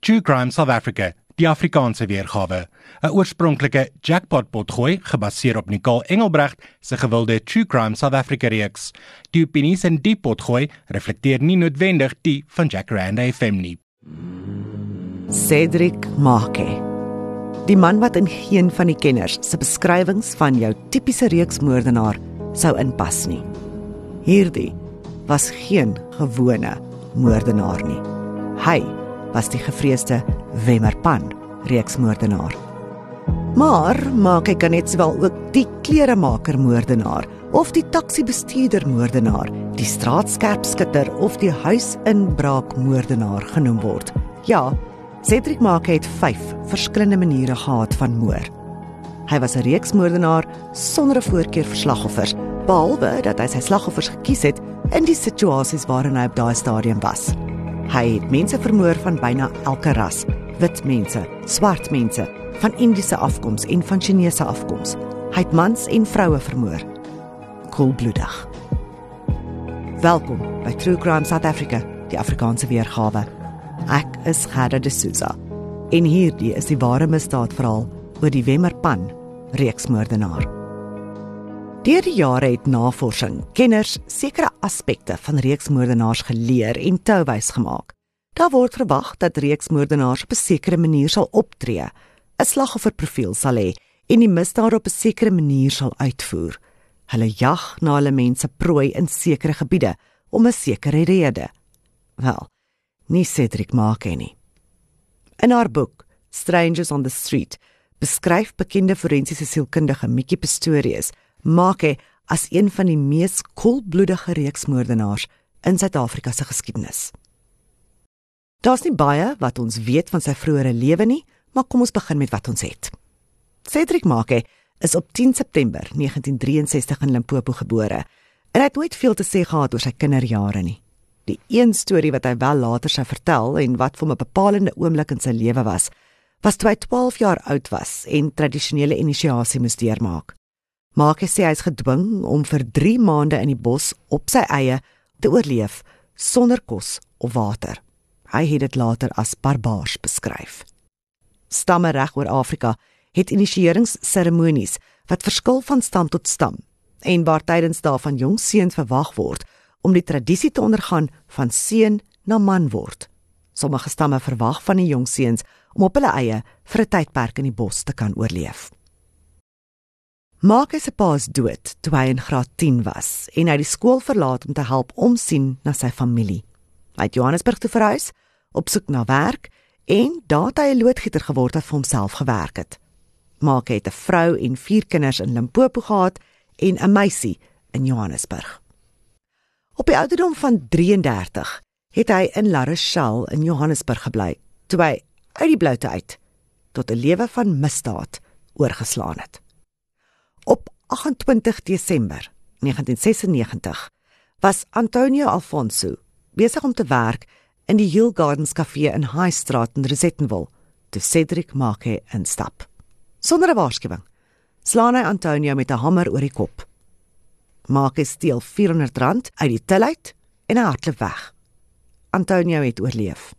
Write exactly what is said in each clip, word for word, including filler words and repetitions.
True Crime South Africa, die Afrikaanse weergawe. 'n Oorspronklike jackpot-potgooi, gebaseer op Nicole Engelbrecht se gewilde True Crime South Africa reeks. Die opinies in die potgooi reflekteer nie noodwendig die van Jacaranda F M nie. Cedric Make, die man wat in geen van die kenners se beskrywings van jou tipiese reeksmoordenaar sou inpas nie. Hierdie was geen gewone moordenaar nie. Hy was die gevreesde Wemmerpan reeksmoordenaar. Maar Make kan net sowel ook die kleremaker moordenaar of die taksibestuurder moordenaar, die straatskerpskutter of die huisinbraak moordenaar genoem word. Ja, Cedric Make het vyf verskillende maniere gehad van moord. Hy was 'n reeksmoordenaar sonder 'n voorkeur vir slagoffers, behalwe dat hy sy slagoffers gekies het in die situasies waarin hy op daai stadium was. Hy het mense vermoor van byna elke ras, wit mense, swart mense, van Indiese afkoms en van Chinese afkoms. Hy het mans en vroue vermoor. Koelbloedig. Welkom by True Crime South Africa, die Afrikaanse weergawe. Ek is Gerda de Souza, en hierdie is die ware misdaadverhaal oor die Wemmerpan reeksmoordenaar. Deur die jare het navorsing, kenners sekere aspekte van reeksmoordenaars geleer en touwys gemaak. Daar word verwag dat reeksmoordenaars op 'n sekere manier sal optree, 'n slagofferprofiel sal hê en die misdaad op 'n sekere manier sal uitvoer. Hulle jag na hulle mense prooi in sekere gebiede om 'n sekere rede. Wel, nie Cedric Make nie. In haar boek Strangers on the Street beskryf bekende forensiese sielkundige Mickey Pistorius Make as een van die mees koelbloedige reeksmoordenaars in Suid-Afrika se geskiedenis. Daar's nie baie wat ons weet van sy vroeëre lewe nie, maar kom ons begin met wat ons het. Cedric Make is op tien September negentien drieënsestig in Limpopo gebore en hy het nooit veel te sê gehad oor sy kinderjare nie. Die een storie wat hy wel later sou vertel en wat vir 'n bepalende oomblik in sy lewe was, was toe hy twaalf jaar oud was en tradisionele inisiasie moes deurmaak. Make sê hy is gedwing om vir drie maande in die bos op sy eie te oorleef, sonder kos of water. Hy het dit later as barbaars beskryf. Stamme reg oor Afrika het inisieringsseremonies wat verskil van stam tot stam en waar tydens daarvan jong seuns verwag word om die tradisie te ondergaan van seun na man word. Sommige stamme verwag van die jong seuns om op hulle eie vir 'n tydperk in die bos te kan oorleef. Make se pa is dood toe hy in graad tien was en hy die skool verlaat om te help omsien na sy familie. Hy het Johannesburg toe verhuis, op soek na werk en daar het hy 'n loodgieter geword wat vir homself gewerk het. Make het 'n vrou en vier kinders in Limpopo gehad en 'n meisie in Johannesburg. Op die ouderdom van drieëndertig het hy in La Rochelle in Johannesburg gebly, toe hy uit die bloute uit tot 'n lewe van misdaad oorgeslaan het. Op agt en twintig Desember negentien sesennegentig was Antonio Alfonso besig om te werk in die Hill Gardens Café in High Straat in Rosettenville, toe Cedric Make instap. Sonder 'n waarskuwing slaan hy Antonio met 'n hamer oor die kop. Make steel vierhonderd rand uit die til uit en hy hardloop weg. Antonio het oorleef.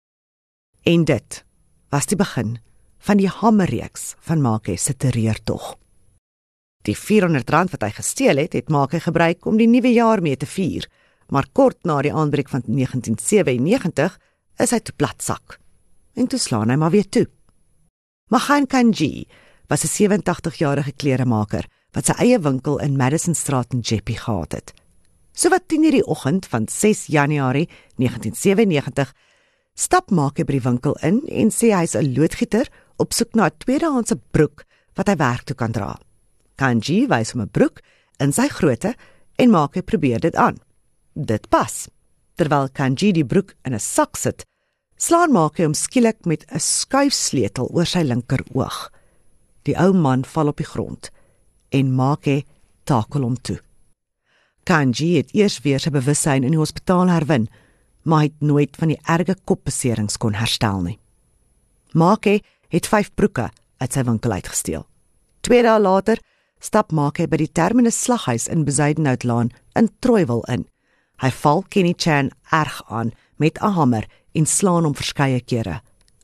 En dit was die begin van die hamerreeks van Make se terreurtog. Die vierhonderd rand wat hy gesteel het, het Make gebruik om die nuwe jaar mee te vier, maar kort na die aanbreek van negentien sewennegentig is hy te platsak. En toe slaan hy maar weer toe. Magan Kanji was 'n ses en agtig-jarige kleremaker wat sy eie winkel in Madison Straat in Jeppe gehad het. So wat tien uur die oggend van ses Januarie negentien sewennegentig stap Make by die winkel in en sê hy is 'n loodgieter op soek na 'n tweedehandse broek wat hy werk toe kan dra. Kanji wys hom 'n broek in sy grootte en Make probeer dit aan. Dit pas. Terwyl Kanji die broek in 'n sak sit, slaan Make hom skielik met 'n skuifsleutel oor sy linker oog. Die ou man val op die grond en Make takel hom toe. Kanji het eers weer sy bewussyn in die hospitaal herwin, maar het nooit van die erge kopbeserings kon herstel nie. Make het vyf broeke uit sy winkel uitgesteel. Twee dae later stap Make by die Terminus slaghuis in Bezuidenhoutlaan in Trooiwil in. Hy val Kenny Chan erg aan met 'n hamer en slaan hom verskeie kere.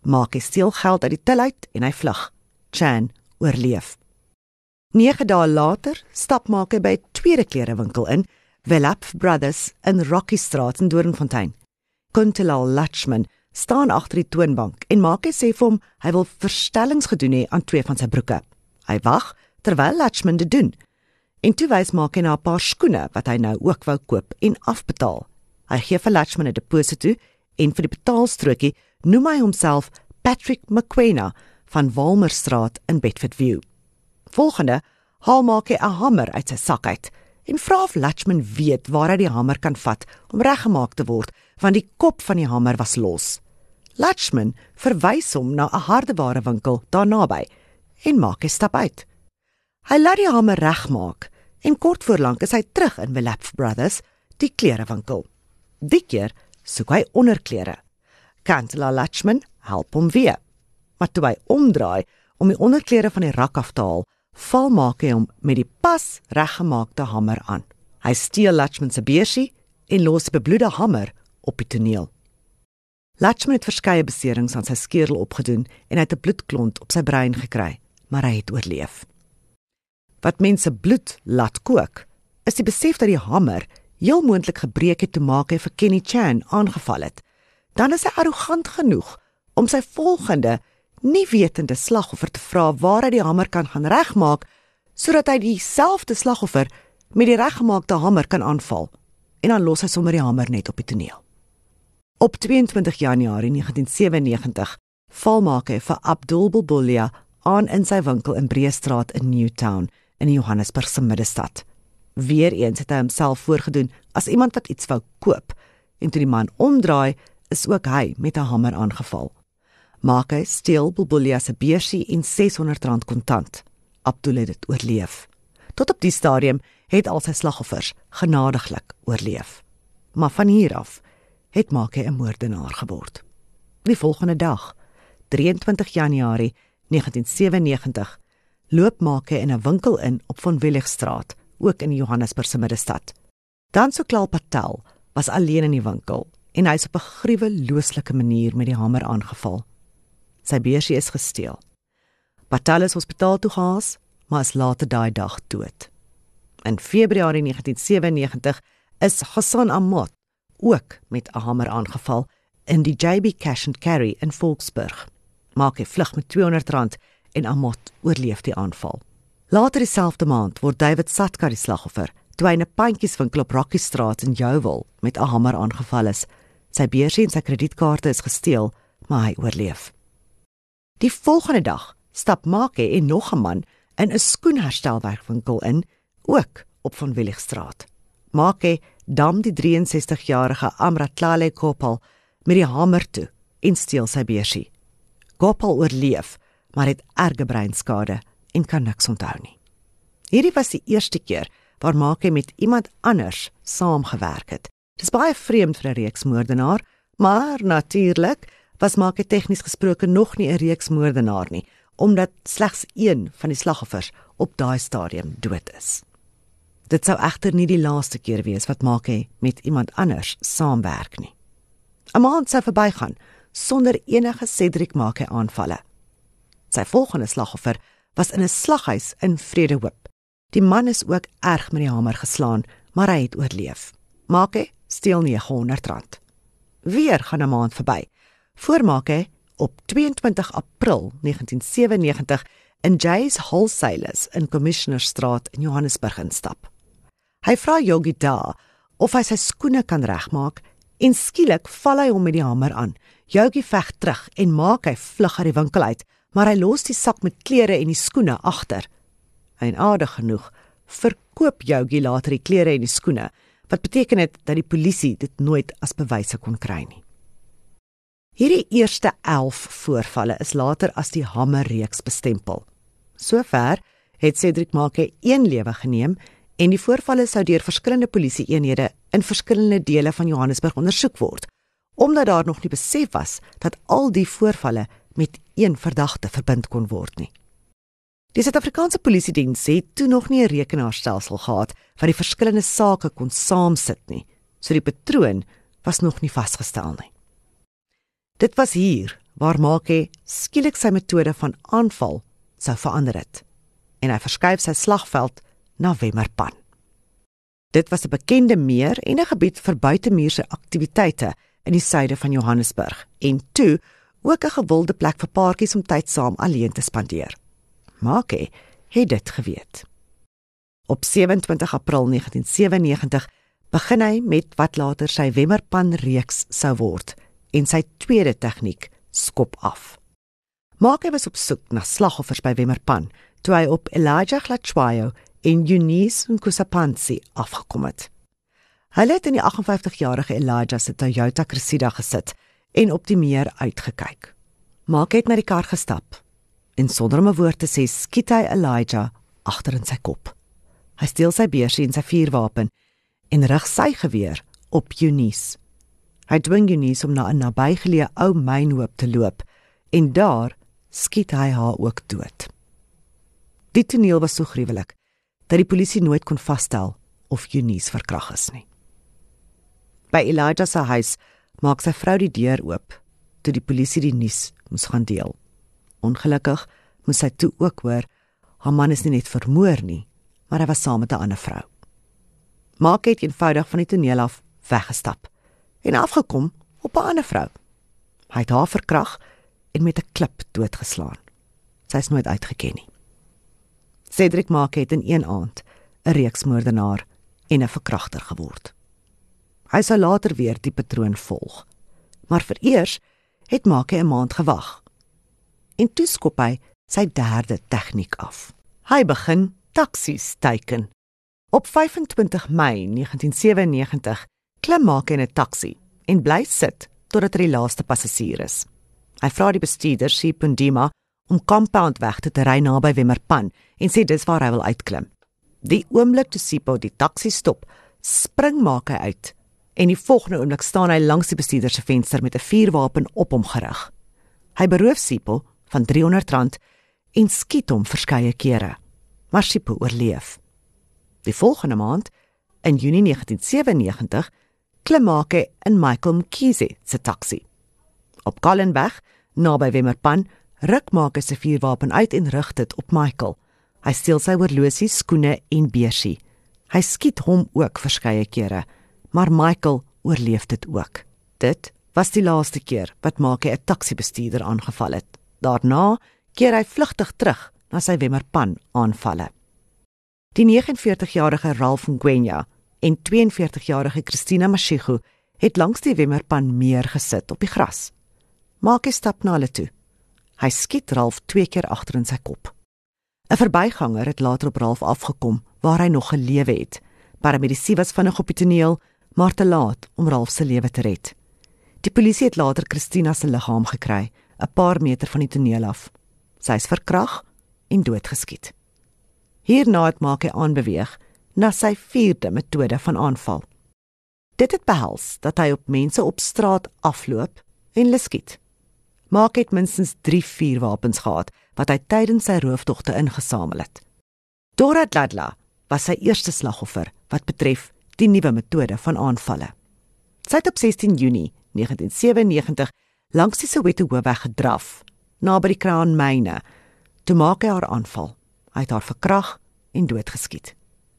Maak hy steel geld uit die til uit en hy vlug. Chan oorleef. Nege dae later stap maak hy by 'n tweede klerewinkel in, Velap Brothers in Rocky Straat in Doornfontein. Kuntilal Lachman staan agter die toonbank en maak hy sê vir hom hy wil verstellings gedoen hê aan twee van sy broeke. Hy wag terwyl Lachman dit doen. En toe wys maak hy na 'n paar skoene wat hy nou ook wou koop en afbetaal. Hy gee vir Lachman 'n deposito toe en vir die betaalstrokie noem hy homself Patrick McQuena van Walmerstraat in Bedford View. Volgende haal maak hy 'n hamer uit sy sak uit en vra of Lachman weet waar hy die hamer kan vat om reggemaak te word, want die kop van die hamer was los. Lachman verwys hom na 'n hardewarewinkel daar naby en maak hy stap uit. Hy laat die hamer regmaak en kort voorlank is hy terug in Velap Brothers, die klerewinkel. Die keer soek hy onderklere. Kantela Lachman help hom weer. Maar toe hy omdraai om die onderklere van die rak af te haal, val maak hy hom met die pas reggemaakte hamer aan. Hy steel Lachman se beursie en los die bebloede hamer op die toneel. Lachman het verskeie beserings aan sy skedel opgedoen en hy het 'n bloedklont op sy brein gekry, maar hy het oorleef. Wat mense bloed laat kook, is die besef dat die hamer heel moontlik gebreek het toe maak hy vir Kenny Chan aangeval het. Dan is hy arrogant genoeg om sy volgende nie wetende slagoffer te vra waar hy die hamer kan gaan regmaak, sodat hy dieselfde slagoffer met die reggemaakte hamer kan aanval, en dan los hy sommer die hamer net op die toneel. Op tweeëntwintig Januarie negentien sewennegentig val maak hy vir Abdul Bulbulia aan in sy winkel in Breestraat in Newtown in die Johannesburgse middestad. Weereens het hy homself voorgedoen as iemand wat iets wou koop, en toe die man omdraai, is ook hy met 'n hamer aangeval. Maak hy steel Bulbulia se beursie en seshonderd rand kontant. Abdul het dit oorleef. Tot op die stadium het al sy slagoffers genadiglik oorleef. Maar van hier af het maak hy 'n moordenaar geword. Die volgende dag, drieëntwintig Januarie negentien sewennegentig, loop maak hy in 'n winkel in op Von Willigstraat, ook in die Johannesburgse middestad. Dan Soklal Patel was alleen in die winkel en hy is op 'n gruwelooslike manier met die hamer aangeval. Sy beursie is gesteel. Patel is hospitaal toe gehaas, maar is later daai dag dood. In Februarie negentien sewennegentig is Hassan Ahmad ook met 'n hamer aangeval in die J B Cash and Carry in Volksburg. Maak hy vlug met tweehonderd rand en Ahmad oorleef die aanval. Later dieselfde maand word David Satka die slagoffer, toe hy in 'n pandjieswinkel op Rocky Straat in Yeoville met 'n hamer aangeval is. Sy beursie en sy kredietkaarte is gesteel, maar hy oorleef. Die volgende dag stap maak hy en nog 'n man in 'n skoenherstelwerkwinkel in, ook op Van Willigstraat. Maak hy dam die drieënsestigjarige Amratlale Gopal met die hamer toe en steel sy beursie. Gopal oorleef, maar het erge breinskade en kan niks onthou nie. Hierdie was die eerste keer waar maak hy met iemand anders saamgewerk het. Dis baie vreemd vir 'n reeksmoordenaar, maar natuurlik was maak hy tegnies gesproke nog nie 'n reeksmoordenaar nie, omdat slegs een van die slagoffers op daai stadium dood is. Dit sou egter nie die laaste keer wees wat maak hy met iemand anders saamwerk nie. 'n Maand sou verbygaan sonder enige Cedric maak hy aanvalle. Sy volgende slagoffer was in 'n slaghuis in Vredehoop. Die man is ook erg met die hamer geslaan, maar hy het oorleef. Maak hy steel neghonderd rand. Weer gaan 'n maand verby. Voor maak hy op tweeëntwintig April negentien sewennegentig in Jay's Wholesalers in Commissionerstraat in Johannesburg instap. Hy vra Yogi Da of hy sy skoene kan regmaak en skielik val hy hom met die hamer aan. Yogi veg terug en maak hy vlug uit die winkel uit, maar hy los die sak met klere en die skoene agter. En aardig genoeg verkoop Yogi later die klere en die skoene, wat beteken het dat die polisie dit nooit as bewyse kon kry nie. Hierdie eerste elf voorvalle is later as die hamerreeks bestempel. Sover het Cedric Maake een lewe geneem en die voorvalle sou deur verskillende polisieeenhede in verskillende dele van Johannesburg ondersoek word, omdat daar nog nie besef was dat al die voorvalle met een verdagte verbind kon word nie. Die Suid-Afrikaanse Polisiediens het toe nog nie 'n rekenaarstelsel gehad wat die verskillende sake kon saamsit nie, so die patroon was nog nie vasgestel nie. Dit was hier waar Maake skielik sy metode van aanval sou verander het, en hy verskuif sy slagveld na Wemmerpan. Dit was 'n bekende meer en 'n gebied vir buitemuurse aktiwiteite in die suide van Johannesburg, en toe ook 'n gewilde plek vir paartjies om tyd saam alleen te spandeer. Maake het dit geweet. Op sewe-en-twintig April negentien sewennegentig begin hy met wat later sy Wemmerpan-reeks sou word, en sy tweede tegniek skop af. Maake was op soek na slagoffers by Wemmerpan, toe hy op Elijah Hlachwayo en Eunice Nkusapansi afgekom het. Hy het in die agt en vyftig-jarige Elijah se Toyota Cressida gesit en op die meer uitgekyk. Maake het na die kar gestap, en sonder om 'n woord te sê, skiet hy Elijah agter in sy kop. Hy steel sy beursie en sy vuurwapen en rig sy geweer op Eunice. Hy dwing Eunice om na 'n nabygeleë ou mynhoop te loop, en daar skiet hy haar ook dood. Die toneel was so gruwelik, dat die polisie nooit kon vasstel of Eunice verkragt is nie. By Elijah se huis maak sy vrou die deur oop, toe die polisie die nuus moes gaan deel. Ongelukkig moes sy toe ook hoor, haar man is nie net vermoor nie, maar hy was saam met 'n ander vrou. Maake het eenvoudig van die toneel af weggestap, en afgekom op 'n ander vrou. Hy het haar verkragt en met 'n klip doodgeslaan. Sy is nooit uitgeken nie. Cedric Maake het in een aand 'n reeksmoordenaar en 'n verkragter geword. Hy sou later weer die patroon volg, maar vereers het Maake 'n maand gewag. En toe skop hy sy derde tegniek af. Hy begin taksies teiken. Op vyf-en-twintig Mei negentien sewennegentig klim Maake in 'n taksi en bly sit totdat hy die laaste passasier is. Hy vra die bestuurder, Sipundima, om compound weg te ry naby Wemmerpan en sê dis waar hy wil uitklim. Die oomblik toe Sipho die taksi stop, spring Maake uit en die volgende oomblik staan hy langs die bestuurder se venster met 'n vuurwapen op hom gerig. Hy beroof Sipho van driehonderd rand en skiet hom verskeie kere, maar Sipho oorleef. Die volgende maand, in Junie negentien sewennegentig, klim Maake in Michael Mkhize se taksi. Op Kallenweg, naby Wemmerpan, ruk Maake sy vuurwapen uit en rig dit op Michael. Hy steel sy horlosie, skoene en beursie. Hy skiet hom ook verskeie kere, maar Michael oorleef dit ook. Dit was die laaste keer wat Maake 'n taksibestuurder aangeval het. Daarna keer hy vlugtig terug na sy Wemmerpan aanvalle. Die negenenveertig jarige Ralph Ngwenya en twee en veertig jarige Christina Mashego het langs die Wemmerpan meer gesit op die gras. Maake stap na hulle toe. Hy skiet Ralph twee keer agter in sy kop. 'n Verbyganger het later op Ralph afgekom, waar hy nog gelewe het. Paramedici was vinnig op die toneel, maar te laat om Ralph se lewe te red. Die polisie het later Christina se liggaam gekry, 'n paar meter van die toneel af. Sy is verkragt en doodgeskiet. Hierna het Maake aanbeweeg na sy vierde metode van aanval. Dit het behels dat hy op mense op straat afloop en hulle skiet. Maake het minstens drie vuurwapens gehad, wat hy tydens sy roofdogte ingesamel het. Dora Dladla was sy eerste slagoffer wat betref die nuwe metode van aanvalle. Sy het op sestien Junie negentien sewennegentig langs die Soweto hoofweg gedraf, naby die Kraanmyne, toe Maake haar aanval. Hy het haar verkragt en doodgeskiet.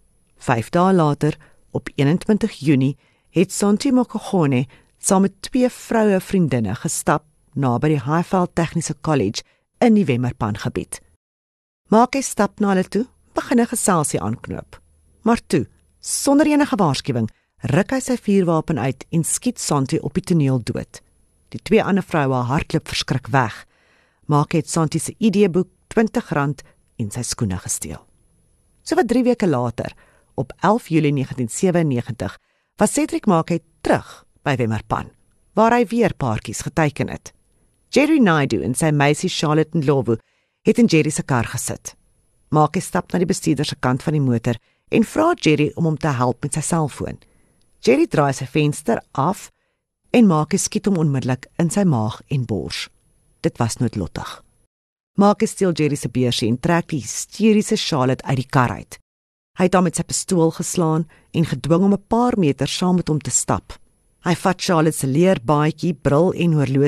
Vyf dae later, op eenentwintig Junie, het Santi Mokogone saam met twee vroue vriendinne gestap naby die Highveld Tegniese College in die Wemmerpan gebied. Maake stap na hulle toe, begin 'n geselsie aanknoop. Maar toe, sonder enige waarskuwing, ruk hy sy vuurwapen uit en skiet Santi op die toneel dood. Die twee ander vroue hardloop verskrik weg. Maake het Santi se I D-boek, twintig rand en sy skoene gesteel. So wat drie weke later, op elf Julie negentien sewennegentig, was Cedric Maake terug by Wemmerpan, waar hy weer paartjies geteiken het. Jerry Naidu en sy meisie Charlotte Ndlovu het in Jerry se kar gesit. Maake stap na die bestuurder se kant van die motor en vra Jerry om hom te help met sy selfoon. Jerry draai sy venster af en Maake skiet hom onmiddellik in sy maag en bors. Dit was noodlottig. Maake steel Jerry se beursie en trek die hysteriese Charlotte uit die kar uit. Hy het haar met sy pistool geslaan en gedwing om 'n paar meter saam met hom te stap. Hy vat Charlotte se leerbaadjie, bril en horlosie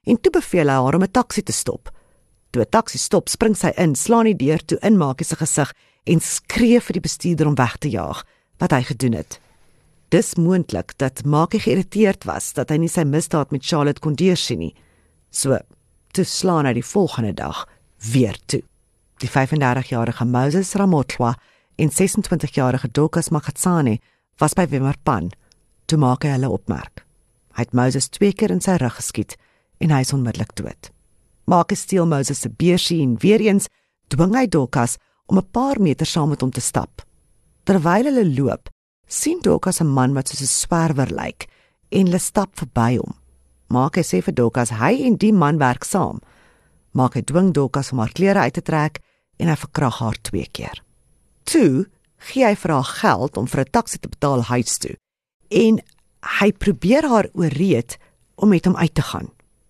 en toe beveel hy haar om 'n taxi te stop. Toe 'n taxi stop, spring sy in, slaan die deur toe in Maakie se gesig en skree vir die bestuurder om weg te jaag, wat hy gedoen het. Dis moontlik dat Maakie geïrriteerd was dat hy nie sy misdaad met Charlotte kon deursien nie. So, toe slaan hy die volgende dag weer toe. Die vyf-en-dertig-jarige Moses Ramotlwa en ses en twintig-jarige Dokas Magatsane was by Wimmerpan, toe Maakie hulle opmerk. Hy het Moses twee keer in sy rug geskiet en hy is onmiddellik dood. Maakie steel Moses se beursie en weer eens dwing hy Dokas om 'n paar meter saam met hom te stap. Terwyl hulle loop, sien Dokas 'n man wat soos 'n swerwer lyk en hulle stap verby hom. Maakie sê vir Dokas hy en die man werk saam. Maakie dwing Dokas om haar klere uit te trek en hy verkrag haar twee keer. Toe gee hy vir haar geld om vir 'n taxi te betaal huis toe en hy probeer haar oorreed om met hom uit te gaan.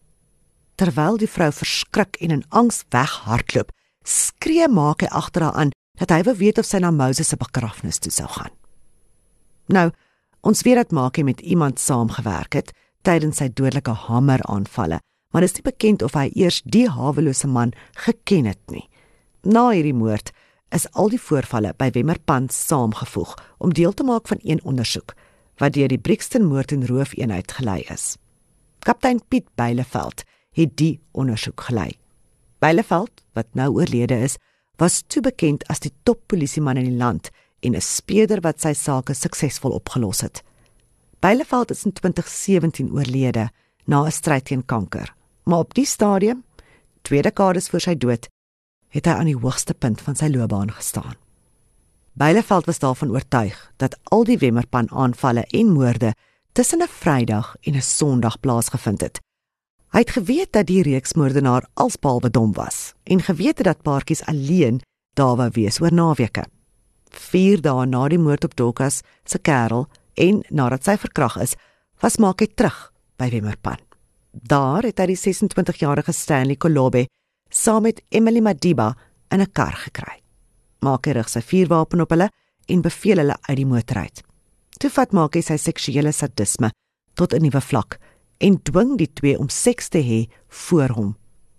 Terwyl die vrou verskrik en in angs weghardloop, skree Maakie agter haar aan dat hy wil weet of sy na Moses se begrafnis toe sou gaan. Nou, ons weet dat Maakie met iemand saamgewerk het tydens sy dodelike hameraanvalle, maar dis nie bekend of hy eers die hawelose man geken het nie. Na hierdie moord is al die voorvalle by Wimmerpan saamgevoeg om deel te maak van een ondersoek wat deur die Brixton moord en roofeenheid gelei is. Kaptein Piet Byleveld het die ondersoek gelei. Byleveld, wat nou oorlede is, was toe bekend as die top polisieman in die land en 'n speurder wat sy sake suksesvol opgelos het. Byleveld is in twintig sewentien oorlede na 'n stryd teen kanker, maar op die stadium, twee dekades voor sy dood, het hy aan die hoogste punt van sy loopbaan gestaan. Byleveld was daarvan oortuig dat al die Wimmerpan aanvalle en moorde tussen 'n Vrydag en 'n Sondag plaasgevind het. Hy het geweet dat die reeksmoordenaar alsbehalwe dom was en geweet het dat paartjies alleen daar wou wees oor naweke. Vier dae na die moord op Dokas se kerel en nadat sy verkrag is, was Maakie terug by Wimmerpan. Daar het hy die ses en twintig-jarige Stanley Kolobe saam met Emily Madiba in 'n kar gekry. Maakie rig sy vuurwapen op hulle en beveel hulle uit die motor uit. Toe vat Maakie sy seksuele sadisme tot 'n nuwe vlak en dwing die twee om seks te hê voor hom.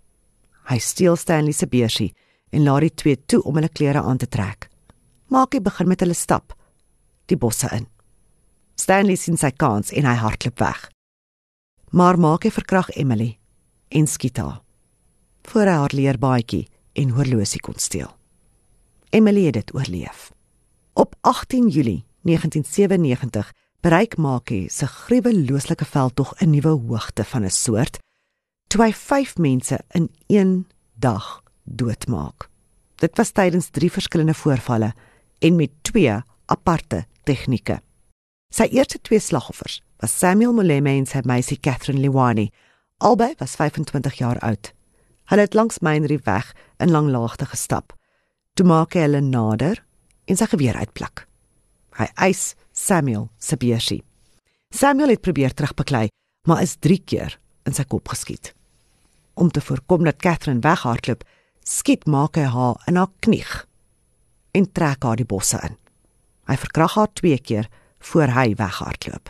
Hy steel Stanley se beursie en laat die twee toe om hulle klere aan te trek. Maakie begin met hulle stap die bosse in. Stanley sien sy kans en hy hardloop weg. Maar Maakie verkrag Emily en skiet haar, voor hy haar leerbaadjie en horlosie kon steel. Emily het dit oorleef. Op agtien Julie negentien sewennegentig bereik Maakie se gruwelooslike veldtog 'n nuwe hoogte van 'n soort, toe hy vyf mense in een dag doodmaak. Dit was tydens drie verskillende voorvalle en met twee aparte tegnieke. Sy eerste twee slagoffers was Samuel Moleme en sy meisie Catherine Liwani. Albei was vyfentwintig jaar oud. Hulle het langs Mainrie weg in Langlaagte gestap. Toe Maakie hulle nader en sy geweer uitpluk. Hy eis Samuel se beursie. Samuel het probeer terugbeklei, maar is drie keer in sy kop geskiet. Om te voorkom dat Catherine weghardloop, skiet Maakie haar in haar knie en trek haar die bosse in. Hy verkrag haar twee keer voor hy weghardloop.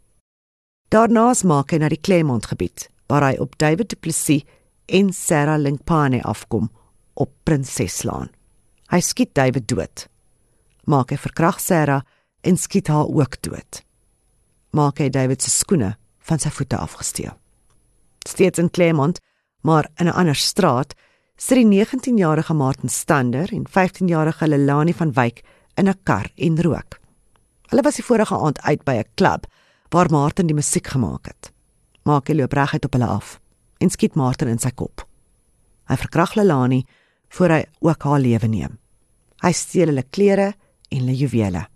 Daarna is Maakie na die Claremont gebied, waar hy op David du Plessis en Sarah Linkpane afkom op Prinseslaan. Hy skiet David dood. Maakie verkrag Sarah en skiet haar ook dood. Maakie David se skoene van sy voete afgesteel. Steeds in Claremont, maar in 'n ander straat, sit die negentienjarige Martin Stander en vyftienjarige Lelani van Wyk in 'n kar en rook. Hulle was die vorige aand uit by 'n klub waar Martin die musiek gemaak het. Maakie loop reguit op hulle af en skiet Martin in sy kop. Hy verkrag Lelani voor hy ook haar lewe neem. Hy steel hulle klere en hulle juwele.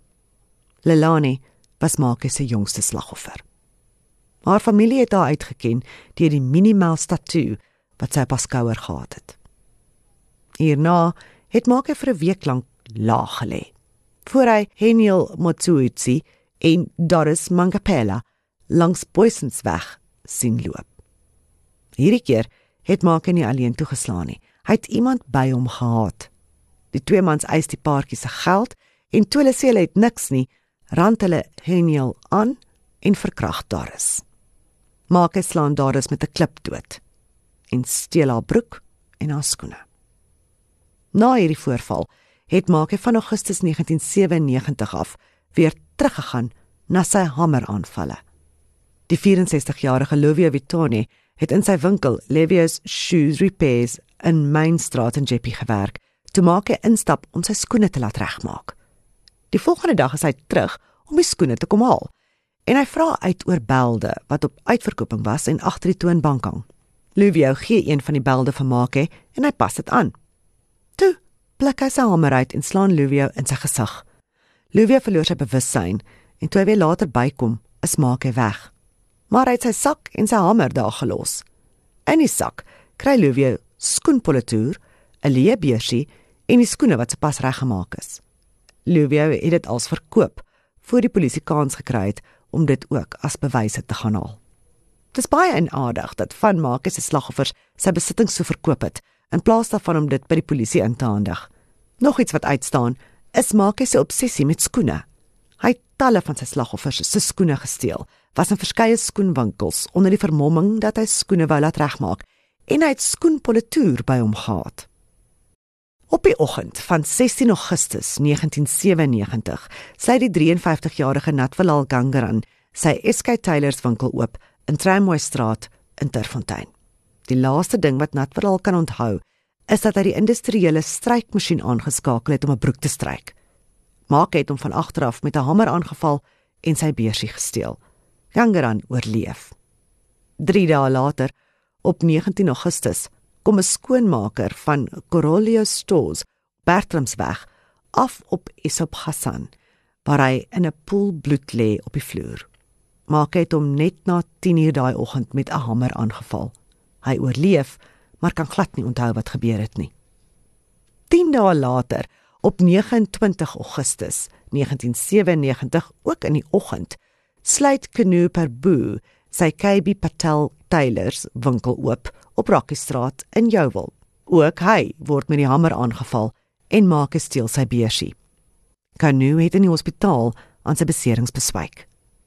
Lelani was Maakie se jongste slagoffer. Haar familie het haar uitgeken deur die Minnie Mouse tattoo wat sy op haar skouer gehad het. Hierna het Maakie vir 'n week lank laag gelê, voor hy Heniel Motsuitsi en Doris Mangapela langs Boysonsweg sien loop. Hierdie keer het Maakie nie alleen toegeslaan nie. Hy het iemand by hom gehad. Die twee mans eis die paartjie se geld en toe hulle sê hulle het niks nie, rand hulle Heniel aan en verkrag Doris. Maakie slaan Doris met 'n klip dood. en steel haar broek en haar skoene. Na hierdie voorval het Maake van Augustus negentien sewennegentig af weer teruggegaan na sy hameraanvalle. Die vierensestigjarige Livio Vitone het in sy winkel Livio's Shoes Repairs in Mainstraat in Jeppe gewerk, toe Maake instap om sy skoene te laat regmaak. Die volgende dag is hy terug om die skoene te kom haal, en hy vra uit oor belde wat op uitverkoping was en agter die toonbank hang. Livio gee een van die belde vir Maake en hy pas dit aan. Toe blik hy sy hamer uit en slaan Livio in sy gesig. Livio verloor sy bewussyn en toe hy weer later bykom, is Maake weg. Maar hy het sy sak en sy hamer daar gelos. In die sak kry Livio skoenpolitoer, 'n leë beursie en die skoene wat sopas reggemaak is. Livio het dit als verkoop, voor die polisie kans gekry het om dit ook as bewyse te gaan haal. Dit is baie inaardig dat van Maake se slagoffers sy besittings so verkoop het, in plaas daarvan om dit by die polisie in te handig. Nog iets wat uitstaan, is Maake se obsessie met skoene. Hy het talle van sy slagoffers se skoene gesteel, was in verskeie skoenwinkels onder die vermomming dat hy skoene wou laat regmaak, en hy het skoenpolitoer by hom gehad. Op die oggend van sestien Augustus negentien sewennegentig sluit die drieënvyftigjarige Natvalal Gangaran sy S K Taylors winkel oop in Tramwaystraat in Terfontein. Die laaste ding wat Natvalal kan onthou, is dat hy die industriële strykmasjien aangeskakel het om 'n broek te stryk. Maake het hom van agteraf met 'n hamer aangeval en sy beursie gesteel. Gangaran oorleef. Drie dae later, op negentien Augustus, kom 'n skoonmaker van Corolio Stores, Bertramsweg, af op Esop Hassan, waar hy in 'n poel bloed lê op die vloer. Maake het hom net na tien uur daai oggend met 'n hamer aangeval. Hy oorleef, maar kan glad nie onthou wat gebeur het nie. Tien dae later, op negenentwintig Augustus negentien sewennegentig, ook in die oggend, sluit Canoe Perbu sy K B Patel Taylors winkel oop op Rockiestraat in Yeovil. Ook hy word met die hamer aangeval en Maake steel sy beursie. Canoe het in die hospitaal aan sy beserings beswyk.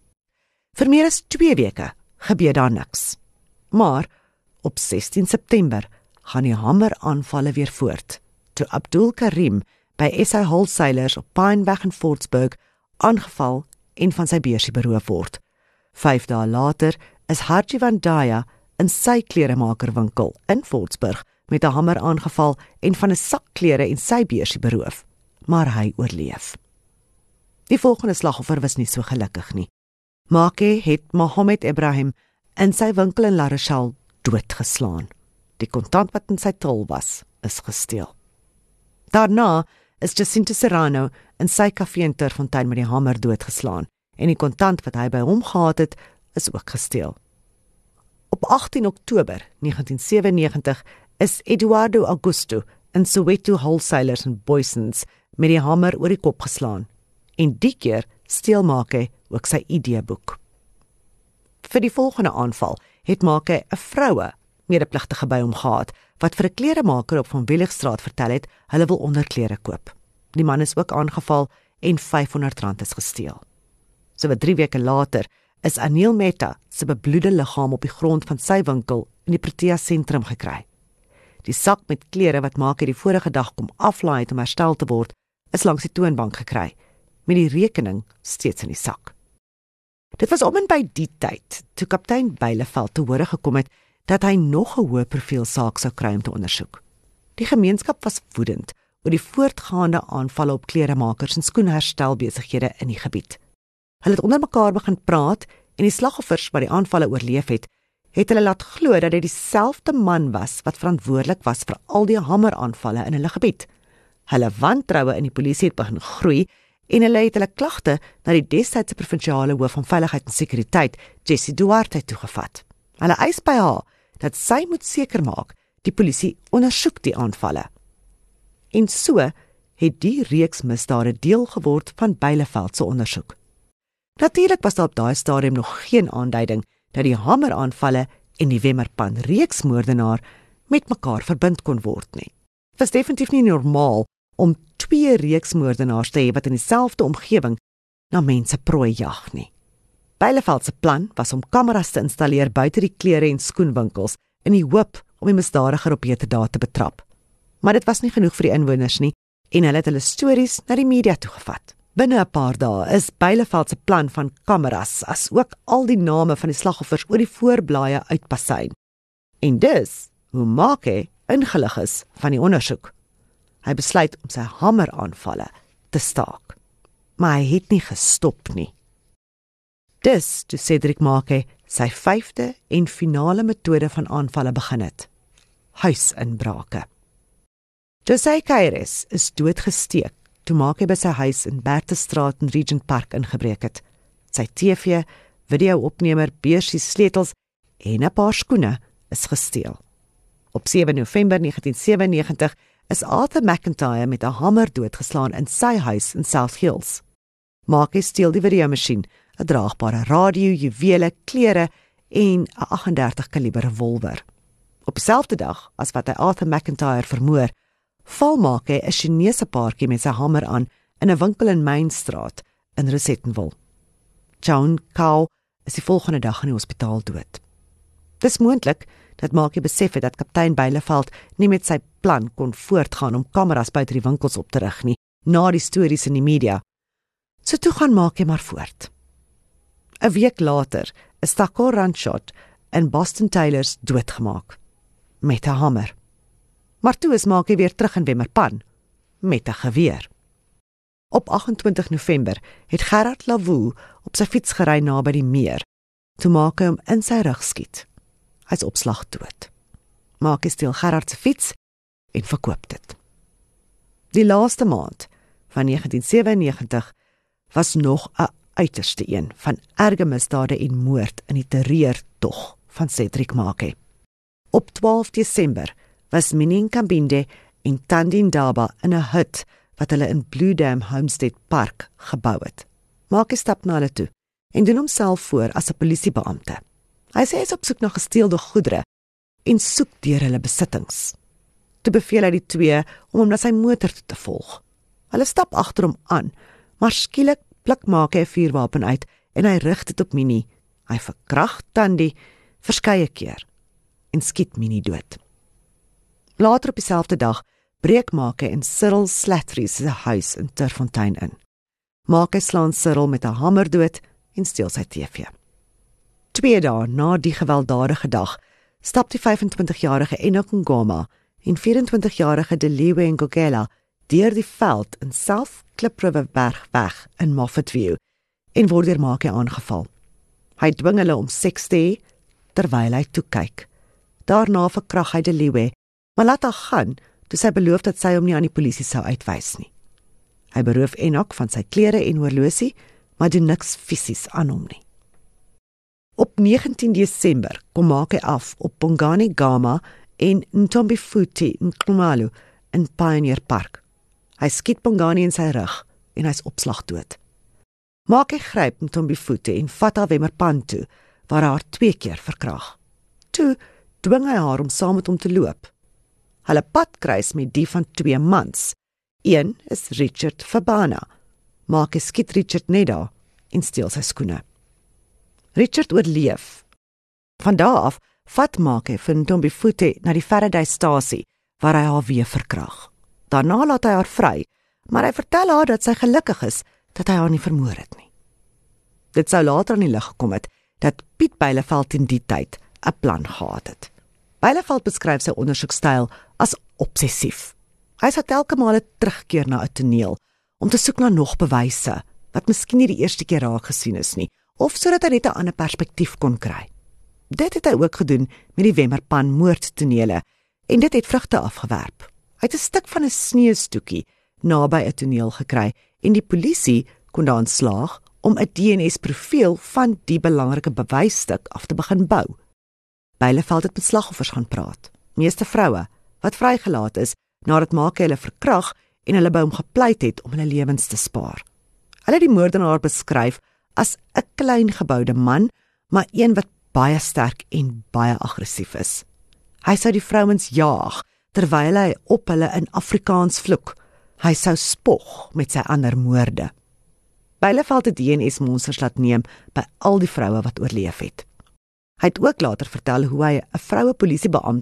Vir meer as twee weke gebeur daar niks. Maar op sestien September gaan die hameraanvalle weer voort, toe Abdul Karim by S I Wholesalers op Pineweg in Fortsburg aangeval en van sy beursie beroof word. Vyf dae later is Harji van Daya in sy kleremakerwinkel in Fortsburg met 'n hamer aangeval en van 'n sak klere en sy beursie beroof, maar hy oorleef. Die volgende slagoffer was nie so gelukkig nie. Maake het Mohammed Ibrahim in sy winkel in La Rochelle doodgeslaan. Die kontant wat in sy til was, is gesteel. Daarna is Jacinto Serrano in sy kafee in Terfontein met die hamer doodgeslaan en die kontant wat hy by hom gehad het, is ook gesteel. Op agtien Oktober negentien sewennegentig is Eduardo Augusto in Soweto Wholesalers in Boysons met die hamer oor die kop geslaan en die keer steel Maake ook sy I D-boek. Vir die volgende aanval het Maake 'n vroue medepligtige by hom gehad wat vir 'n kleremaker op Van Willigstraat vertel het hulle wil onderklere koop. Die man is ook aangeval en vyfhonderd rand is gesteel. So wat drie weke later is Anil Mehta se bebloede liggaam op die grond van sy winkel in die Protea sentrum gekry. Die sak met klere wat Maake die vorige dag kom aflaai het om herstel te word, is langs die toonbank gekry, met die rekening steeds in die sak. Dit was om en by die tyd, toe kaptein Byleveld te hore gekom het, dat hy nog 'n hoë profiel saak sou kry om te ondersoek. Die gemeenskap was woedend oor die voortgaande aanvalle op kleremakers en skoenherstelbesighede in die gebied. Hulle het onder mekaar begin praat en die slagoffers wat die aanvalle oorleef het, het hulle laat glo dat dit dieselfde man was wat verantwoordelik was vir al die hameraanvalle in hulle gebied. Hulle wantroue in die polisie het begin groei en hulle het hulle klagte na die destydse provinsiale hoof van veiligheid en sekuriteit, Jessie Duarte, toegevat. Hulle eis by haar dat sy moet seker maak die polisie ondersoek die aanvalle. En so het die reeks misdade deel geword van Byleveld se ondersoek. Natuurlik was daar op daai stadium nog geen aanduiding dat die hameraanvalle en die Wemmerpan reeksmoordenaar met mekaar verbind kon word nie. Dit was definitief nie normaal om twee reeksmoordenaars te hê wat in dieselfde omgewing na mense prooi jag nie. Byleveld se plan was om kameras te installeer buite die klere en skoenwinkels in die hoop om die misdadiger op heterdaad te betrap. Maar dit was nie genoeg vir die inwoners nie en hulle het hulle stories na die media toegevat. Binne 'n paar dae is Bijleveld se plan van kameras as ook al die name van die slagoffers oor die voorblaaie uitpasyn. En dis hoe Make ingelig is van die ondersoek. Hy besluit om sy hameraanvalle te staak. Maar hy het nie gestop nie. Dis toe Cedric Make sy vyfde en finale metode van aanvalle begin het. Huisinbrake. Jose Keires is doodgesteek toe Make by sy huis in Bertestraat in Regent Park ingebreek het. Sy T V, videoopnemer, beursie, sleutels en 'n paar skoene is gesteel. Op sewe November negentien sewennegentig is Arthur McIntyre met 'n hamer doodgeslaan in sy huis in South Hills. Make steel die videomasjien, 'n draagbare radio, juwele, klere en 'n agt en dertig kaliber revolver. Op dieselfde dag as wat hy Arthur McIntyre vermoor, val Make 'n Chinese paartjie met sy hamer aan in 'n winkel in Mainstraat in Rosettenville. John Cow is die volgende dag in die hospitaal dood. Dis moontlik dat Make besef het dat kaptein Bijleveld nie met sy plan kon voortgaan om kameras buite die winkels op te rig nie, na die stories in die media. So toe gaan Make maar voort. 'n week later is Taco Ranchot in Boston Taylors doodgemaak met 'n hamer. Maar toe is Make weer terug in Wemmerpan met 'n geweer. Op agt en twintig November het Gerard Lavoe op sy fiets gery naby die meer, toe Make hom in sy rug skiet. Hy is op slag dood. Make steel Gerard se fiets en verkoop dit. Die laaste maand van negentien sewennegentig was nog 'n uiterste een van erge misdade en moord in die terreurtog van Cedric Make. Op twaalf Desember was Minnie Nkambinde en Thandi Ndaba in 'n hut wat hulle in Blue Dam Homestead Park gebou het. Make stap na hulle toe en doen homself voor as 'n polisiebeampte. Hy sê hy is op soek na gesteelde goedere en soek deur hulle besittings. Toe beveel hy die twee om hom na sy motor toe te volg. Hulle stap agter hom aan, maar skielik pluk Make 'n vuurwapen uit en hy rig dit op Minnie. Hy verkragt Thandi verskeie keer en skiet Minnie dood. Later op dieselfde dag breek Make in Cyril Slattery se huis in Turfontein in. Make slaan Cyril met 'n hamer dood en steel sy T V. Twee dae na die gewelddadige dag stap die vyf en twintigjarige Enoch Ngoma en vyf en twintigjarige Deliwe Ngogela deur die veld in South Klip River Bergweg in Moffatview en word deur Make aangeval. Hy dwing hulle om seks te hê terwyl hy toe kyk. Daarna verkrag hy Deliwe, maar laat haar gaan toe sy beloof dat sy hom nie aan die polisie sou uitwys nie. Hy beroof Enoch van sy klere en horlosie, maar doen niks fisies aan hom nie. Op negentien Desember kom Make af op Bongani Gama en Ntombifuthi Nxumalo in Pioneer Park. Hy skiet Bongani in sy rug en hy is op slag dood. Make gryp Ntombifuthi en vat haar Wemmerpan toe, waar hy haar twee keer verkrag. Toe dwing hy haar om saam met hom te loop. Hulle pad kruis met die van twee mans. Een is Richard Fabana. Make skiet Richard net daar en steel sy skoene. Richard oorleef. Van daar af vat Make vir Ntombifuthi na die Faraday-stasie, waar hy haar weer verkrag. Daarna laat hy haar vry, maar hy vertel haar dat sy gelukkig is dat hy haar nie vermoor het nie. Dit sou later aan die lig gekom het dat Piet Bijleveld in die tyd 'n plan gehad het. Bijleveld beskryf sy ondersoekstyl as obsessief. Hy sal telke male terugkeer na 'n toneel om te soek na nog bewyse wat miskien nie die eerste keer raak gesien is nie, of sodat hy net 'n ander perspektief kon kry. Dit het hy ook gedoen met die Wemmerpan moordtonele en dit het vrugte afgewerp. Hy het 'n stuk van 'n sneeustoekie naby 'n toneel gekry en die polisie kon daarin slaag om 'n D N S-profiel van die belangrike bewysstuk af te begin bou. Bijleveld het met slagoffers gaan praat, meeste vroue, wat vrygelaat is nadat Make hulle verkrag en hulle by hom gepleit het om hulle lewens te spaar. Hulle het die moordenaar beskryf as 'n klein geboude man, maar een wat baie sterk en baie aggressief is. Hy sou die vrouens jaag, terwyl hy op hulle in Afrikaans vloek. Hy sou spog met sy ander moorde. Bijleveld het D N S-monsters laat neem by al die vroue wat oorleef het. Hy het ook later vertel hoe hy 'n vroue polisiebeampte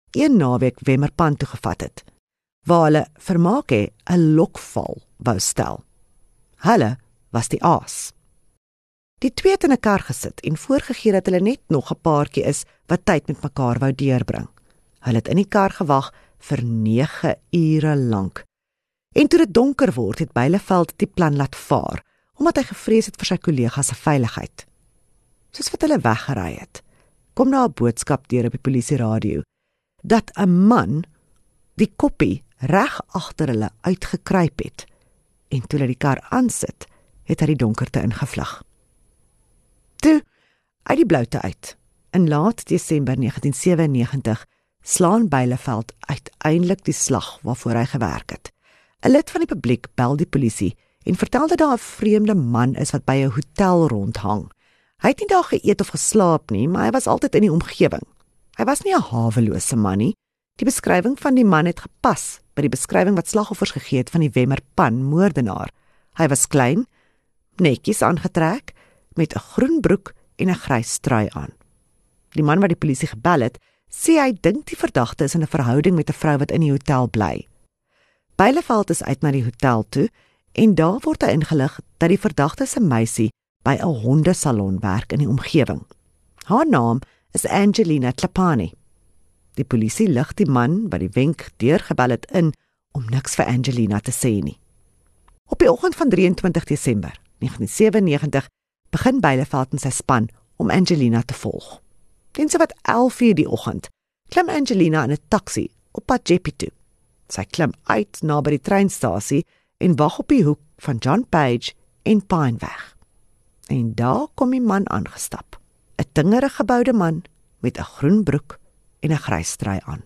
een naweek Wemmerpan toegevat het, waar hulle vir Maake 'n lokval wou stel. Hulle was die aas. Die twee het in 'n kar gesit en voorgegee dat hulle net nog 'n paartjie is wat tyd met mekaar wou deurbring. Hulle het in die kar gewag vir nege ure lank. En toe dit donker word, het Bijleveld die plan laat vaar, omdat hy gevrees het vir sy kollegas se veiligheid. Soos wat hulle weggery het, kom daar 'n boodskap deur op die polisieradio, dat 'n man die koppie reg agter hulle uitgekruip het, en toe hulle die kar aansit, het hy die donkerte ingevlug. Toe, uit die bloute uit, in laat Desember negentien sewennegentig, slaan Bijleveld uiteindelik die slag waarvoor hy gewerk het. 'n Lid van die publiek bel die polisie en vertel dat daar 'n vreemde man is wat by 'n hotel rondhang. Hy het nie daar geëet of geslaap nie, maar hy was altyd in die omgewing. Hy was nie 'n hawelose man nie. Die beskrywing van die man het gepas by die beskrywing wat slagoffers gegee het van die Wemmerpan moordenaar. Hy was klein, netjies aangetrek, met 'n groen broek en 'n grys trui aan. Die man wat die polisie gebel het, sê hy dink die verdagte is in 'n verhouding met 'n vrou wat in die hotel bly. Bijleveld is uit na die hotel toe en daar word hy ingelig dat die verdagte se meisie by 'n hondesalon werk in die omgewing. Haar naam is Angelina Tlapani. Die polisie lig die man wat die wenk deurgebel het in om niks vir Angelina te sê nie. Op die oggend van drieëntwintig Desember negentien sewennegentig begin Bijleveld en sy span om Angelina te volg. Teen sowat elf uur die oggend klim Angelina in 'n taxi op pad Jeppe toe. Sy klim uit na by die treinstasie en wag op die hoek van John Page en Pineweg. En daar kom die man aangestap. 'n Tingerige geboude man met 'n groen broek en 'n grys trui aan.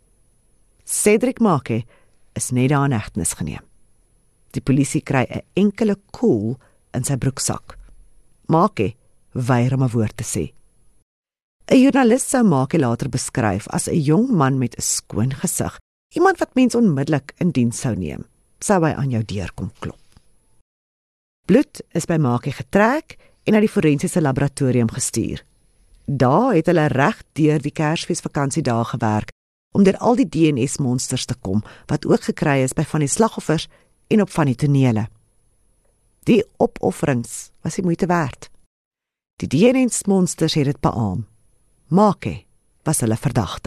Cedric Maake is net daar in hegtenis geneem. Die polisie kry 'n enkele koel in sy broeksak. Maake weier om 'n woord te sê. 'n Joernalis sou Maake later beskryf as 'n jong man met 'n skoon gesig, iemand wat mens onmiddellik in diens sou neem, sou hy aan jou deur kom klop. Bloed is by Maake getrek en na die forensiese laboratorium gestuur. Daar het hulle reg deur die Kersfeesvakansie daar gewerk om deur al die D N S-monsters te kom wat ook gekry is by van die slagoffers en op van die tonele. Die opofferings was die moeite werd. Die D N S-monsters het dit beamoen. Maake was hulle verdagte.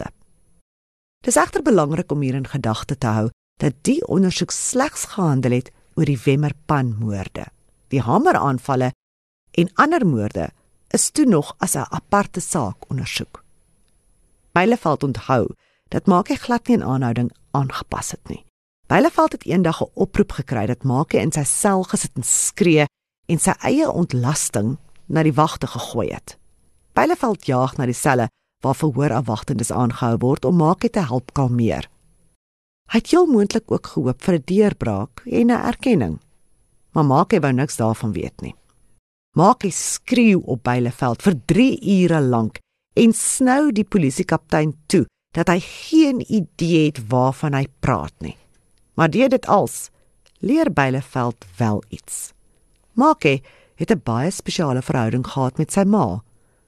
Dis egter belangrik om hier in gedagte te hou dat die ondersoek slegs gehandel het oor die Wemmerpan-moorde. Die hameraanvalle en ander moorde is toe nog as 'n aparte saak ondersoek. Bijleveld onthou dat Maake glad nie 'n aanhouding aangepas het nie. Bijleveld het eendag 'n oproep gekry dat Maake in sy sel gesit en skree en sy eie ontlasting na die wagte gegooi het. Bijleveld jaag na die selle waar verhoorafwagtendes aangehou word om Maake te help kalmeer. Hy het heel moontlik ook gehoop vir 'n deurbraak en 'n erkenning, maar Maake wou niks daarvan weet nie. Maake skreeu op Bijleveld vir drie ure lank en snou die polisiekaptein toe dat hy geen idee het waarvan hy praat nie. Maar deur dit als leer Bijleveld wel iets. Maake het 'n baie spesiale verhouding gehad met sy ma.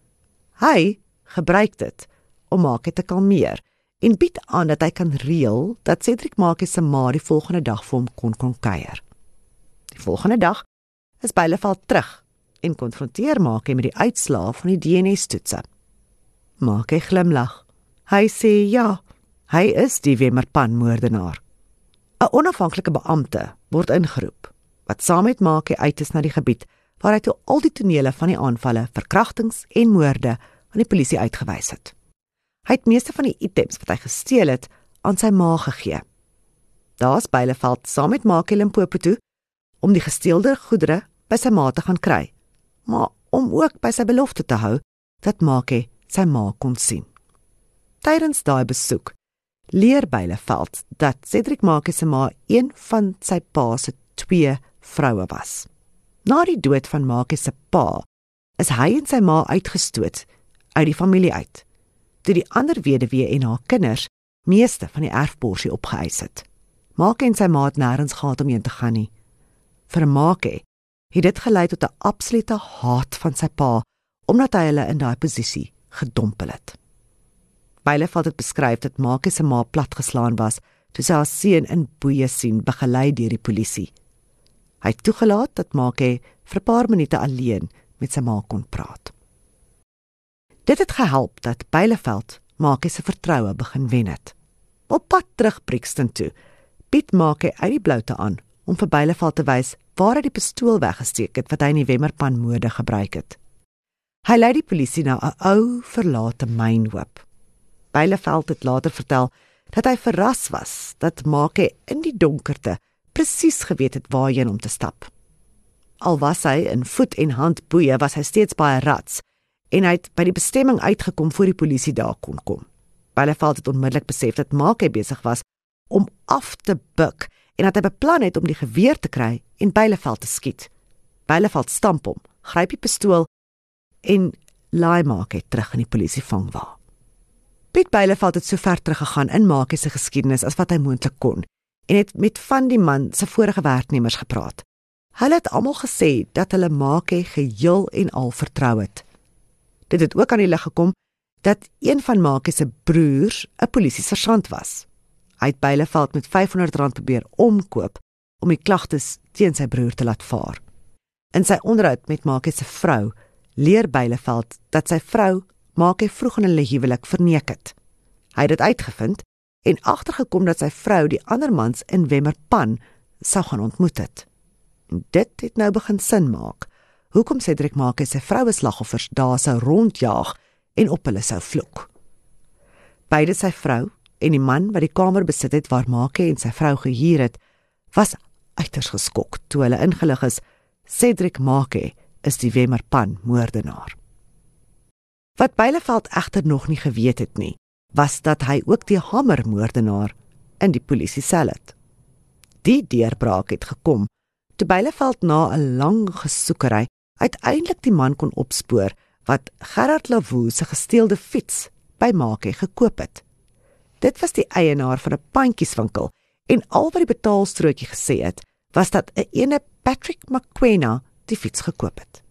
Hy gebruik dit om Maake te kalmeer en bied aan dat hy kan reël dat Cedric Maake se ma die volgende dag vir hom kon kon kuier. Die volgende dag is Bijleveld terug en konfronteer Maake met die uitslae van die D N S-toetse. Maake glimlag. Hy sê ja, hy is die Wemmerpan-moordenaar. 'n Onafhanklike beampte word ingeroep, wat saam met Maake uit is na die gebied waar hy toe al die tonele van die aanvalle, verkrachtings en moorde aan die polisie uitgewys het. Hy het meeste van die items wat hy gesteel het aan sy ma gegee. Daar's Bijleveld saam met Maake Limpopo toe om die gesteelde goedere by sy ma te gaan kry, maar om ook by sy belofte te hou dat Maake sy ma kon sien. Tydens daai besoek leer Bijleveld dat Cedric Maake se ma een van sy pa se twee vroue was. Na die dood van Maake se pa is hy en sy ma uitgestoot uit die familie uit, toe die ander weduwee en haar kinders meeste van die erfborsie opgeëis het. Maake en sy ma het nêrens gehad om heen te gaan nie. Vir Maake het dit gelei tot 'n absolute haat van sy pa, omdat hy hulle in daai posisie gedompel het. Beileveld het beskryf dat Makie se ma platgeslaan was toe sy haar seun in boeye sien, begelei deur die polisie. Hy het toegelaat dat Makie vir 'n paar minute alleen met sy ma kon praat. Dit het gehelp dat Beileveld Makie se vertroue begin wen het. Op pad terug Brixton toe, bied Makie uit die bloute aan om vir Beileveld te wys waar hy die pistool weggesteek het wat hy in die Wemmerpanmoorde gebruik het. Hy lei die polisie na 'n ou, verlate mynhoop. Beileveld het later vertel dat hy verras was dat Makie in die donkerte presies geweet het waarheen om te stap. Al was hy in voet en hand boeie, was hy steeds baie rats en hy het by die bestemming uitgekom voor die polisie daar kon kom. Beileveld het onmiddellik besef dat Makie besig was om af te buk en dat hy beplan het om die geweer te kry en Beileveld te skiet. Beileveld stamp hom, gryp die pistool en laai Makie terug in die polisievangwa. Piet Beileveld het so ver teruggegaan in Makie se geskiedenis as wat hy moontlik kon en het met van die man se vorige werknemers gepraat. Hulle het almal gesê dat hulle Makie geheel en al vertrou het. Dit het ook aan die lig gekom dat een van Makie se broers 'n polisiesersant was. Hy het Beileveld met vyfhonderd rand probeer omkoop om die klagtes teen sy broer te laat vaar. In sy onderhoud met Makie se vrou leer Beileveld dat sy vrou Makie vroeg in hulle huwelik verneek het. Hy het dit uitgevind en agtergekom dat sy vrou die ander mans in Wemmerpan sou gaan ontmoet het. En dit het nou begin sin maak, hoekom Cedric Makie sy vroue slagoffers daar sou rondjaag en op hulle sou vloek. Beide sy vrou en die man wat die kamer besit het waar Makie en sy vrou gehuur het, was uiters geskok toe hulle ingelig is, Cedric Makie is die Wemmerpan moordenaar. Wat Beileveld egter nog nie geweet het nie, was dat hy ook die hamer moordenaar in die polisie sel het. Die deurbraak het gekom toe Beileveld na 'n lang gesoekery uiteindelik die man kon opspoor wat Gerard Lavoe se gesteelde fiets by Makie gekoop het. Dit was die eienaar van 'n pandjieswinkel en al wat die betaalstrootjie gesê het, was dat 'n ene Patrick McQuena die fiets gekoop het.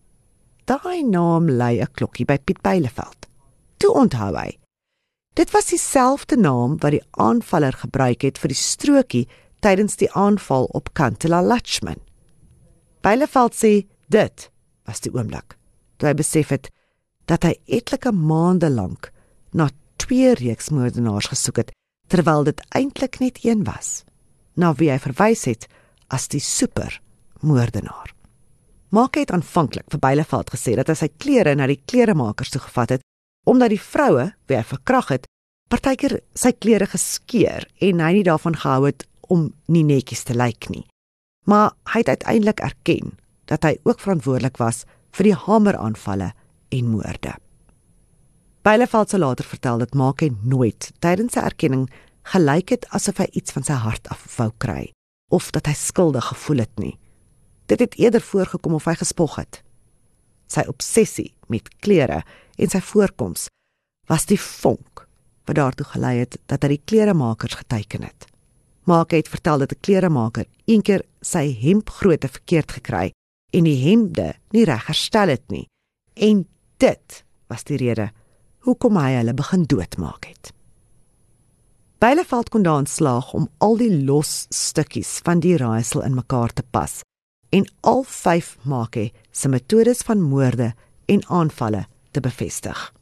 Daai naam lei 'n klokkie by Piet Beileveld. Toe onthou hy, dit was dieselfde naam wat die aanvaller gebruik het vir die strootjie tydens die aanval op Kantela Lachman. Beileveld sê dit was die oomblik toe hy besef het dat hy etlike maande lank na twee reeksmoordenaars gesoek het, terwyl dit eintlik net een was, na wie hy verwys het as die supermoordenaar. Makie het aanvanklik vir Beileveld gesê dat hy sy klere na die kleremakers toe gevat het, omdat die vroue, wie hy verkrag het, partykeer sy klere geskeur en hy nie daarvan gehou het om nie netjies te lyk nie. Maar hy het uiteindelik erken dat hy ook verantwoordelik was vir die hameraanvalle en moorde. Beileveld sal later vertel dat Makie nooit tydens sy erkenning gelyk het asof hy iets van sy hart af wou kry, of dat hy skuldig gevoel het nie. Dit het eerder voorgekom of hy gespog het. Sy obsessie met klere en sy voorkoms was die vonk wat daartoe gelei het dat hy die kleremakers geteken het. Makie het vertel dat 'n kleremaker een keer sy hemdgrootte verkeerd gekry en die hemde nie reg herstel het nie. En dit was die rede hoekom hy hulle begin doodmaak het. Beileveld kon daarin slaag om al die los stukkies van die raaisel in mekaar te pas en al vyf Makie se metodes van moorde en aanvalle te bevestig.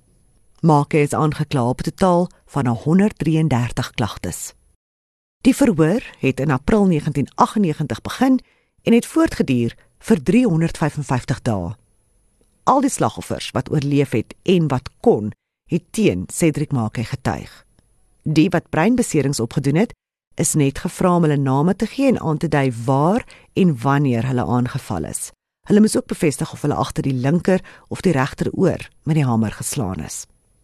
Makie is aangekla op 'n totaal van honderd drie en dertig klagtes. Die verhoor het in April negentien agt en negentig begin en het voortgeduur vir driehonderd vyf en vyftig dae. Al die slagoffers wat oorleef het en wat kon, het teen Cedric Makie getuig. Die wat breinbeserings opgedoen het, is net gevra om hulle name te gee en aan te dui waar en wanneer hulle aangeval is. Hulle moes ook bevestig of hulle agter die linker of die regter oor met die hamer geslaan is.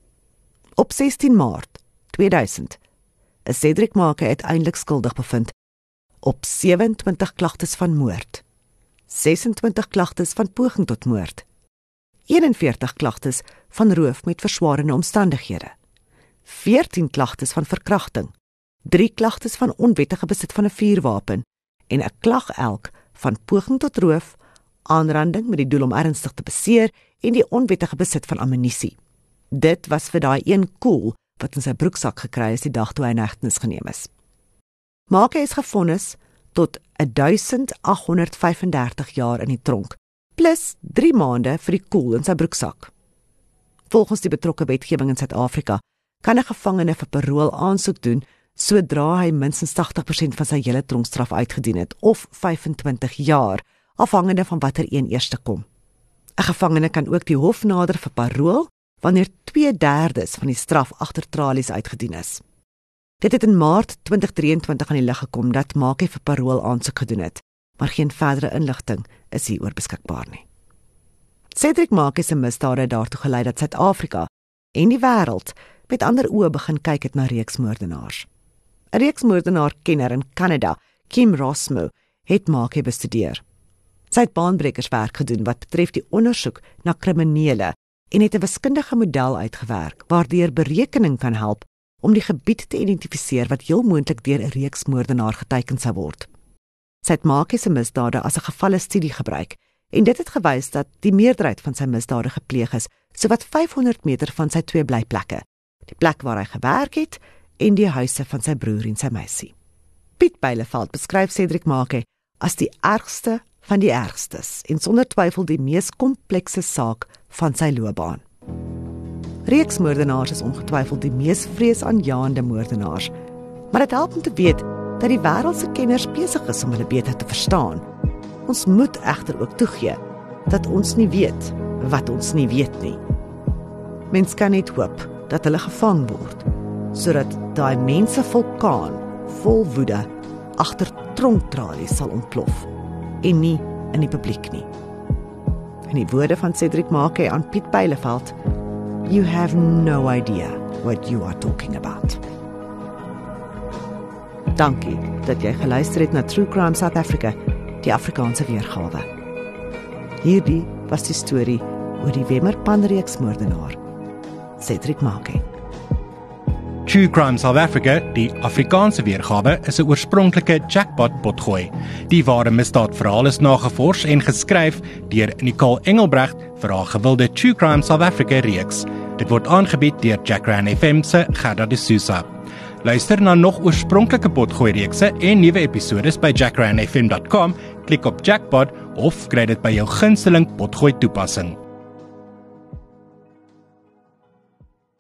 Op sestien Maart tweeduisend is Cedric Makie uiteindelik skuldig bevind op sewe en twintig klagtes van moord, ses en twintig klagtes van poging tot moord, een en veertig klagtes van roof met verswaarende omstandighede, veertien klagtes van verkrachting, drie klagtes van onwettige besit van 'n vuurwapen en 'n klag elk van poging tot roof, aanranding met die doel om ernstig te beseer en die onwettige besit van ammunisie. Dit was vir daai een koel wat in sy broeksak gekry is die dag toe hy in hegtenis geneem is. Maake is gefonnis tot duisend agt honderd vyf en dertig jaar in die tronk, plus drie maande vir die koel in sy broeksak. Volgens die betrokke wetgewing in Suid-Afrika kan 'n gevangene vir parol aansoek doen sodra hy minstens tagtig persent van sy hele tronkstraf uitgedien het, of vyf en twintig jaar, afhangende van watter een eerste kom. 'n Gevangene kan ook die hof nader vir parol wanneer twee derdes van die straf agter tralies uitgedien is. Dit het in Maart twintig drieëntwintig aan die lig gekom dat Maake vir parol aansoek gedoen het, maar geen verdere inligting is hieroor beskikbaar nie. Cedric Maake se misdade het daartoe gelei dat Suid-Afrika en die wêreld met ander oë begin kyk het na reeksmoordenaars. 'n Reeksmoordenaar-kenner in Kanada, Kim Rosmo, het Maake bestudeer. Sy het baanbrekerswerk gedoen wat betref die ondersoek na kriminele en het 'n wiskundige model uitgewerk waardeur berekening kan help om die gebied te identifiseer wat heel moontlik deur 'n reeksmoordenaar geteken sou word. Sy het Maake se misdade as 'n gevalle studie gebruik en dit het gewys dat die meerderheid van sy misdade gepleeg is sowat vyfhonderd meter van sy twee blyplekke, die plek waar hy gewerk het en die huise van sy broer en sy meisie. Piet Beileveld beskryf Cedric Maake as die ergste van die ergstes en sonder twyfel die mees komplekse saak van sy loopbaan. Reeksmoordenaars is ongetwyfeld die mees vreesaanjaende moordenaars, maar dit help om te weet dat die wêreld se kenners besig is om hulle beter te verstaan. Ons moet egter ook toegee dat ons nie weet wat ons nie weet nie. Mens kan net hoop dat hulle gevang word, sodat daai mense vulkaan vol woede agter tronktralies sal ontplof en nie in die publiek nie. In die woorde van Cedric Maake aan Piet Beileveld, you have no idea what you are talking about. Dankie dat jy geluister het na True Crime South Africa, die Afrikaanse weergawe. Hierdie was die storie oor die Wemmerpan-reeksmoordenaar, Cedric Maake. True Crime South Africa, die Afrikaanse weergawe, is 'n oorspronklike jackpot potgooi. Die ware misdaadverhaal is nagevors en geskryf deur Nicole Engelbrecht vir haar gewilde True Crime South Africa reeks. Dit word aangebied deur Jackran F M se Gerda de Souza. Luister na nog oorspronklike potgooi reekse en nuwe episodes by jackran f m dot com, klik op Jackpot of kry dit by jou gunsteling potgooi toepassing.